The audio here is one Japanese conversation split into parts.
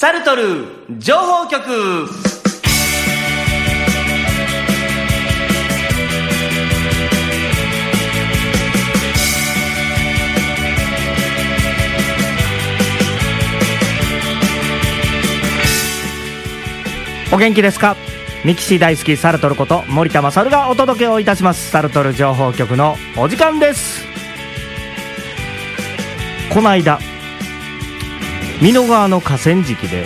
サルトル情報局。お元気ですか。ミキシー大好きサルトルこと森田勝がお届けをいたします。サルトル情報局のお時間です。この間美濃川の河川敷で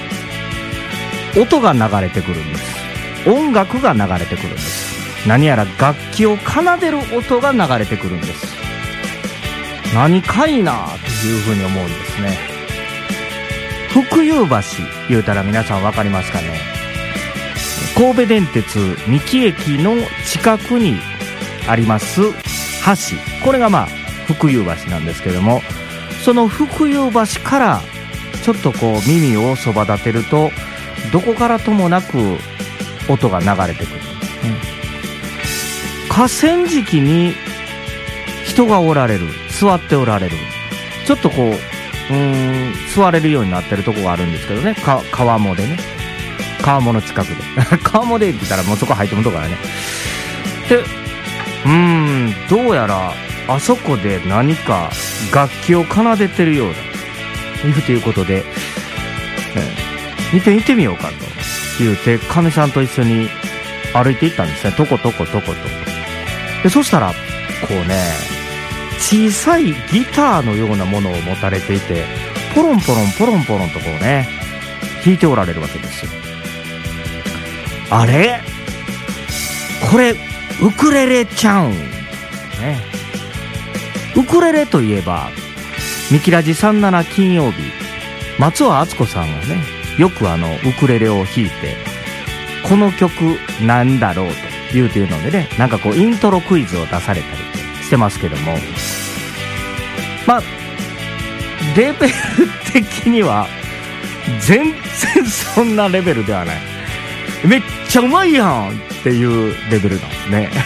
音が流れてくるんです。音楽が流れてくるんです。何やら楽器を奏でる音が流れてくるんです。何かいなというふうに思うんですね。福遊橋言うたら皆さん分かりますかね。神戸電鉄三木駅の近くにあります橋、これが福遊橋なんですけども、その福遊橋からちょっとこう耳をそば立てるとどこからともなく音が流れてくる、河川敷に人がおられる、座っておられる、ちょっとこう座れるようになってるとこがあるんですけどね、川面でね、川面の近くで川面でって言ったらもうそこ入ってもとからね。でどうやらあそこで何か楽器を奏でてるようだということで、見てみようかと言うてかみさんと一緒に歩いていったんですね。とことこと。でそしたらこうね、小さいギターのようなものを持たれていて、ポロンポロンとこうね弾いておられるわけですよ。あれこれウクレレちゃうんね。ウクレレといえばミキラジ37金曜日、松尾敦子さんがねよくウクレレを弾いて、この曲なんだろうというのでね、なんかこうイントロクイズを出されたりしてますけども、レベル的には全然そんなレベルではない。めっちゃうまいやんっていうレベルなんですね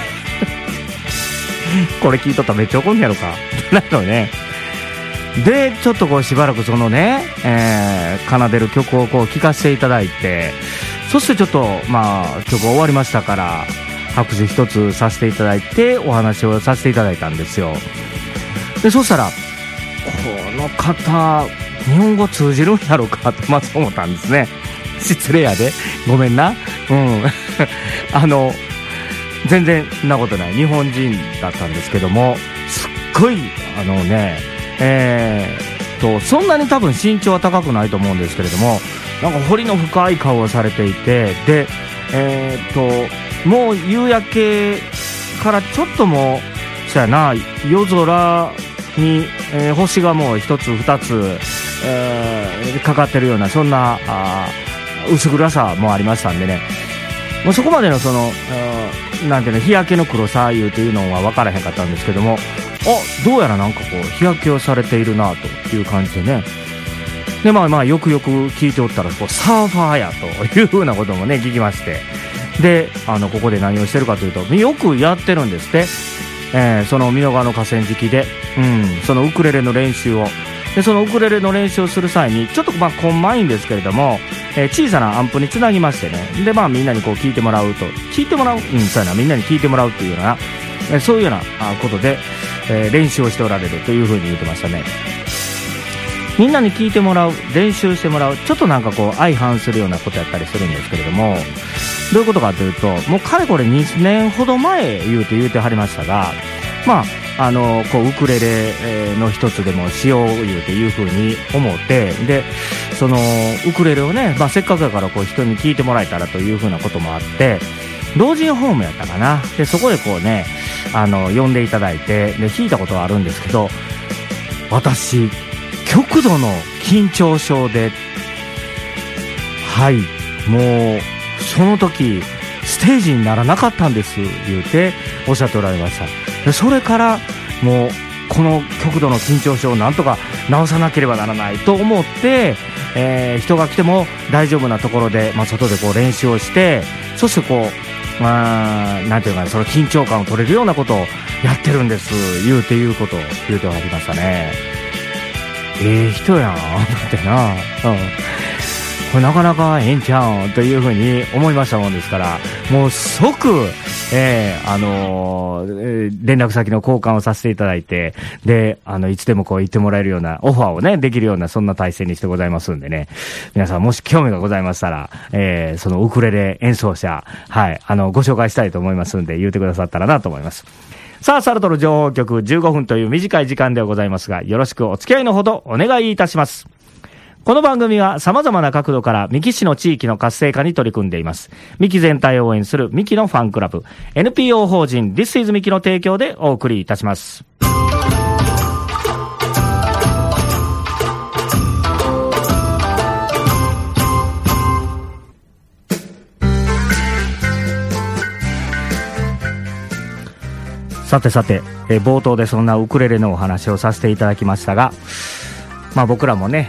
これ聞いとったらめっちゃ怒んねやろかなのね。でちょっとこうしばらくそのね、奏でる曲をこう聴かせていただいて、そしてちょっと曲終わりましたから拍手一つさせていただいてお話をさせていただいたんですよ。でそしたらこの方日本語通じるんやろかとまず思ったんですね。失礼やでごめんな。全然そんなことない、日本人だったんですけども、すっごいそんなに多分身長は高くないと思うんですけれども、なんか彫りの深い顔をされていて、でもう夕焼けからちょっともうしたやな、夜空に、星がもう一つ二つ、かかってるようなそんな薄暗さもありましたんでね、もうそこまでのそのなんていうの、日焼けの黒さいうていうのは分からへんかったんですけども、どうやらなんかこう日焼けをされているなという感じでね。でよくよく聞いておったらこうサーファーやというふうなこともね聞きまして、でここで何をしてるかというと、よくやってるんですって、その美濃川の河川敷で、そのウクレレの練習を、でそのウクレレの練習をする際にちょっとコンマインですけれども、小さなアンプにつなぎましてね、でみんなにこう聞いてもらう、そうやな、みんなに聞いてもらうっていうような、そういうようなことで、練習をしておられるというふうに言ってましたね。みんなに聞いてもらう、練習してもらう、ちょっとなんかこう相反するようなことやったりするんですけれども、どういうことかというと、もうかれこれ2年ほど前言うてはりましたが、こうウクレレの一つでもしよういうふうに思って、でそのウクレレをね、せっかくだからこう人に聴いてもらえたらというふうなこともあって、老人ホームやったかな、でそこでこうね呼んでいただいて、で弾いたことはあるんですけど、私極度の緊張症で、もうその時ステージにならなかったんです言うておっしゃっておられました。でそれからもうこの極度の緊張症をなんとか治さなければならないと思って、人が来ても大丈夫なところで、外でこう練習をして、そしてこうなんていうか、その緊張感を取れるようなことをやってるんです言うことを言うてはりましたね。人やんってな、 これなかなかええんちゃうんというふうに思いましたもんですから、もう即、連絡先の交換をさせていただいて、で、いつでもこう言ってもらえるようなオファーをね、できるようなそんな体制にしてございますんでね、皆さんもし興味がございましたら、そのウクレレ演奏者、はい、ご紹介したいと思いますんで、言ってくださったらなと思います。さあ、サルトル情報局15分という短い時間ではございますが、よろしくお付き合いのほどお願いいたします。この番組は様々な角度から三木市の地域の活性化に取り組んでいます。三木全体を応援する三木のファンクラブ、NPO 法人 This is 三木の提供でお送りいたします。さてさて、冒頭でそんなウクレレのお話をさせていただきましたが、まあ僕らもね、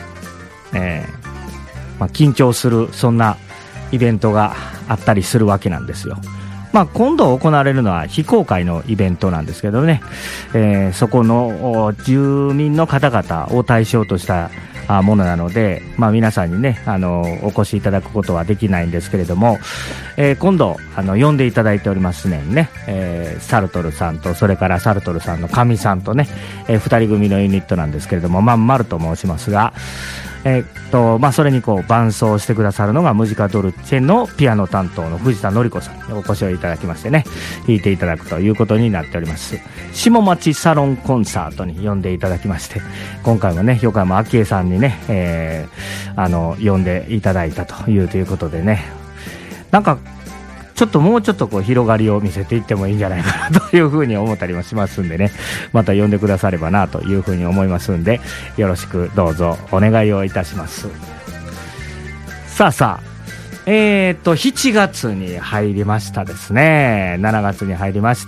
緊張するそんなイベントがあったりするわけなんですよ。まあ今度行われるのは非公開のイベントなんですけどね、そこの住民の方々を対象としたものなので、まあ皆さんにね、お越しいただくことはできないんですけれども、今度呼んでいただいておりますね、サルトルさんと、それからサルトルさんの神さんとね、二人組のユニットなんですけれども、まんまると申しますが、まあそれにこう伴奏してくださるのがムジカドルチェのピアノ担当の藤田典子さんにお越しをいただきましてね、弾いていただくということになっております。下町サロンコンサートに呼んでいただきまして、今回もね、横山昭恵さんにね、呼んでいただいたということでね、なんかちょっともうちょっとこう広がりを見せていってもいいんじゃないかなというふうに思ったりもしますんでね、また呼んでくださればなというふうに思いますんで、よろしくどうぞお願いをいたします。さあ、7月に入りましたですね。7月に入りまして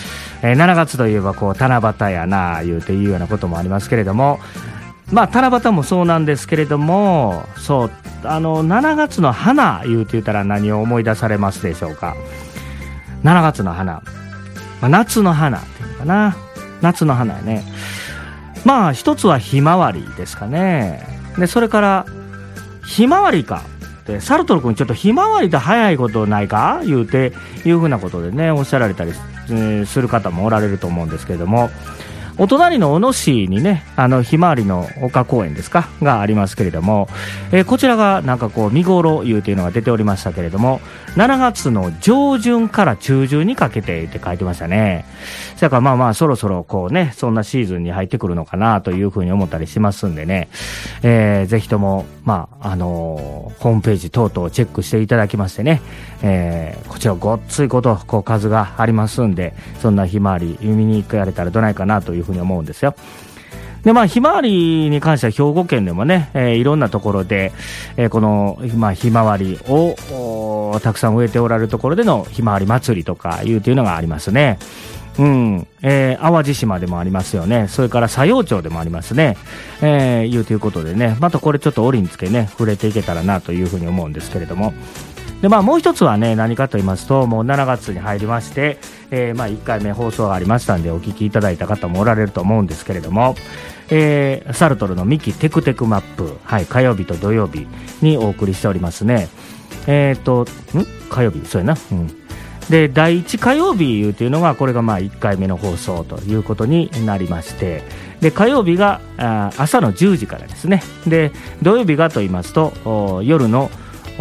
、7月といえばこう七夕やな言うようなこともありますけれども、まあ七夕もそうなんですけれども、そう7月の花言ったら何を思い出されますでしょうか。7月の花、夏の花っていうのかな、夏の花やね。まあ一つはひまわりですかね。でそれからひまわりかってサルトル君ちょっとひまわりで早いことないかいうふうなことでねおっしゃられたりする方もおられると思うんですけれども、お隣の小野市にね、ひまわりの丘公園ですかがありますけれども、こちらがなんかこう見頃いうというのが出ておりましたけれども、7月の上旬から中旬にかけてって書いてましたね。だからまあそろそろこうね、そんなシーズンに入ってくるのかなというふうに思ったりしますんでね、ぜひともホームページ等々をチェックしていただきましてね、こちらごっついことこう数がありますんで、そんなひまわり見に行かれたらどないかなというふうに思うんですよ。でひまわりに関しては兵庫県でもね、いろんなところで、この、ひまわりをたくさん植えておられるところでのひまわり祭りとかいうのがありますね。淡路島でもありますよね。それから佐用町でもありますね。いうということでね、またこれちょっと折につけね触れていけたらなというふうに思うんですけれども、でもう一つはね何かと言いますと、もう7月に入りまして、1回目放送がありましたんでお聞きいただいた方もおられると思うんですけれども、サルトルのミキテクテクマップ、火曜日と土曜日にお送りしておりますね。火曜日そうやな、で第1火曜日というのがこれが1回目の放送ということになりまして、で火曜日が朝の10時からですね。で土曜日がと言いますと夜の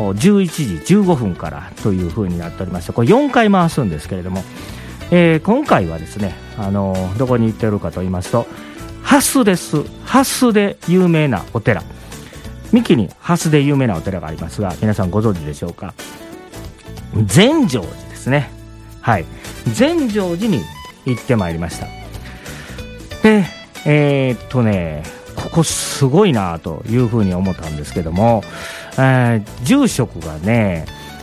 11時15分からという風になっておりまして、これ4回回すんですけれども、今回はですね、どこに行っておるかと言いますと、蓮です。蓮で有名なお寺、三木に蓮で有名なお寺がありますが、皆さんご存知でしょうか。善成寺ですね。善成寺に行ってまいりました。でここすごいなというふうに思ったんですけども、住職がね、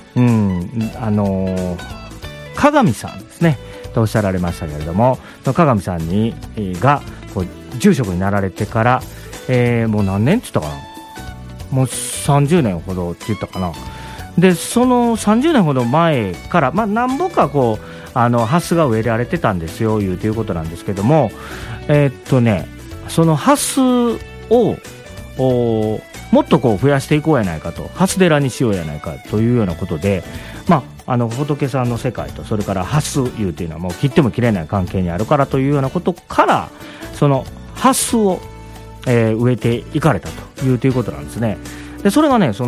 鏡さんですねとおっしゃられましたけれども、鏡さんがこう住職になられてから、もう何年って言ったかな、もう30年ほどって言ったかな。でその30年ほど前から何本かこう蓮が植えられてたんですよということなんですけども、その蓮をももっとこう増やしていこうやないかと、初寺にしようやないかというようなことで、仏さんの世界とそれからハスいうというのはもう切っても切れない関係にあるからというようなことから、そのハスを、植えていかれたということなんですね。でそれがね、ハ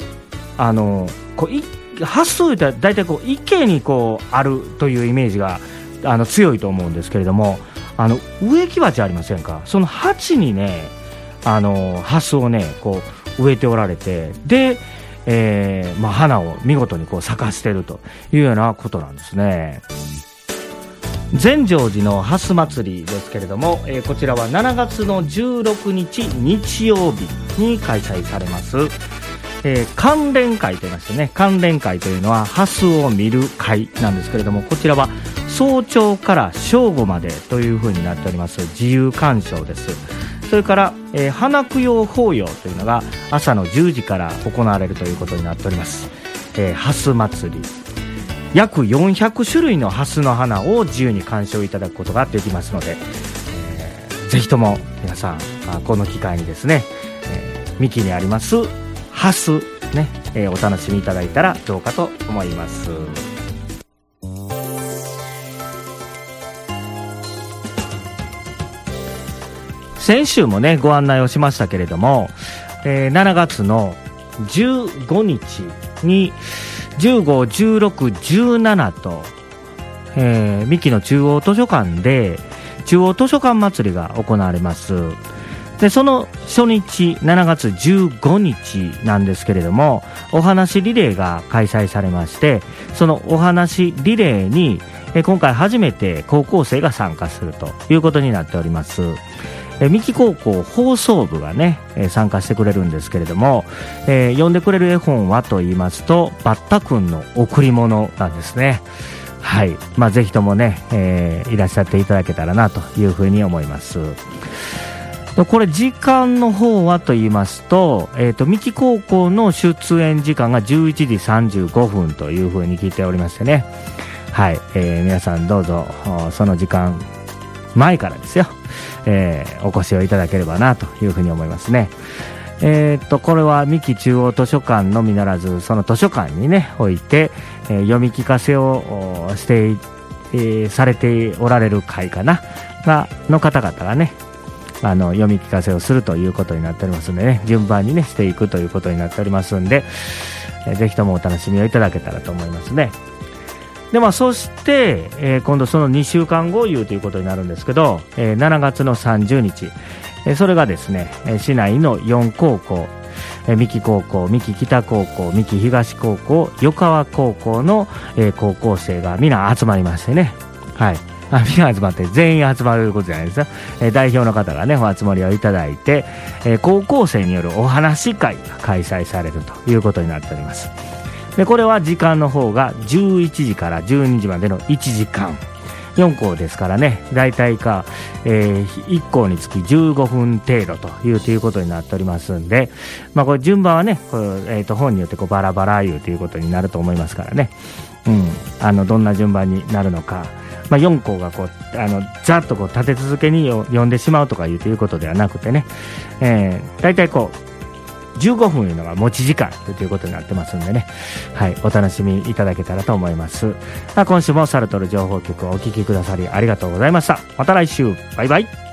スというと大体こう池にこうあるというイメージが強いと思うんですけれども、植木鉢ありませんか。その鉢にね、ハスをねこう植えておられて、で、花を見事にこう咲かしているというようなことなんですね。善成寺のハス祭りですけれども、こちらは7月の16日日曜日に開催されます、関連会と言いましてね、関連会というのはハスを見る会なんですけれども、こちらは早朝から正午までというふうになっております。自由鑑賞です。それから、花供養法要というのが朝の10時から行われるということになっております。ハス祭り、約400種類のハスの花を自由に鑑賞いただくことができますので、ぜひとも皆さんこの機会にですね、三木にありますハスね、お楽しみいただいたらどうかと思います。先週もねご案内をしましたけれども、7月の15日に15、16、17と、三木の中央図書館で中央図書館祭りが行われます。でその初日7月15日なんですけれども、お話リレーが開催されまして、そのお話リレーに今回初めて高校生が参加するということになっております。三木高校放送部がね参加してくれるんですけれども、読んでくれる絵本はと言いますと、バッタくんの贈り物なんですね。はい、ぜひともね、いらっしゃっていただけたらなというふうに思います。これ時間の方はと言いますと、三木高校の出演時間が11時35分というふうに聞いておりましてね、はい、皆さんどうぞその時間前からですよ、お越しをいただければなというふうに思いますね。これは三木中央図書館のみならず、その図書館にねおいて、読み聞かせをして、されておられる会かなの方々がね読み聞かせをするということになっておりますのでね、順番にねしていくということになっておりますんで、ぜひともお楽しみをいただけたらと思いますね。でそして、今度その2週間後ということになるんですけど、7月の30日、それがですね市内の4高校、三木高校、三木北高校、三木東高校、余川高校の、高校生が皆集まりましてね、はい、みんな集まって全員集まることじゃないですよ、代表の方がねお集まりをいただいて、高校生によるお話会が開催されるということになっております。でこれは時間の方が11時から12時までの1時間、4校ですからね、大体か、1校につき15分程度ということになっておりますんで、これ順番はね本によってバラバラということになると思いますからね、どんな順番になるのか、4校がざっと立て続けに読んでしまうとかいうことではなくてね、大体15分いうのが持ち時間ということになってますんでね、はい、お楽しみいただけたらと思います。今週もサルトル情報局をお聞きくださりありがとうございました。また来週、バイバイ。